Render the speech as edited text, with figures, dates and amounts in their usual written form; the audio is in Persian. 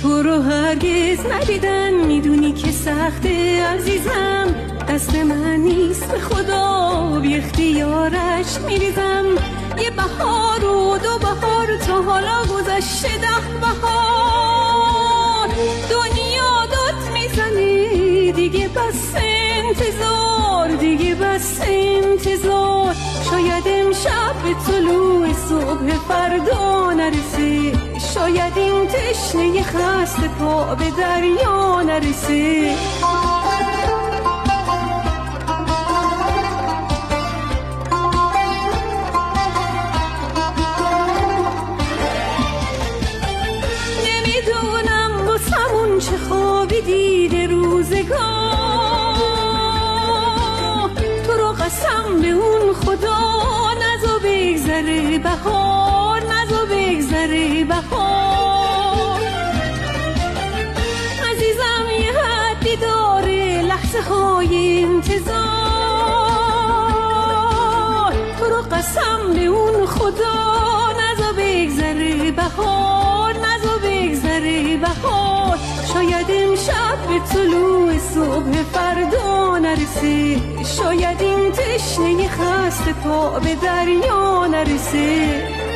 تو رو هرگز ندیدن، میدونی که سخته عزیزم، دست من نیست به خدا بی اختیارش میریزم. یه بهار و دو بهار تا حالا گذشته 10 بهار، دنیا داد میزنه دیگه بس انتظار، دیگه بس انتظار. شاید امشب به طلوع صبح فردا نرسه، شاید این تشنه خسته پا به دریا نرسه. نمیدونم واسمون چه خوابی دیده روزگاه، تو رو قسم به اون خدا نزا بگذره بهار، نزا بگذره بهار. عزیزم یه حدی داره لحظه های انتظار، تو رو قسم به اون خدا نزا بگذره بهار، نزا بگذره بهار. شاید امشب به طلوع صبح فردا نرسه، شاید این تشنه خسته پا به دریا نرسه.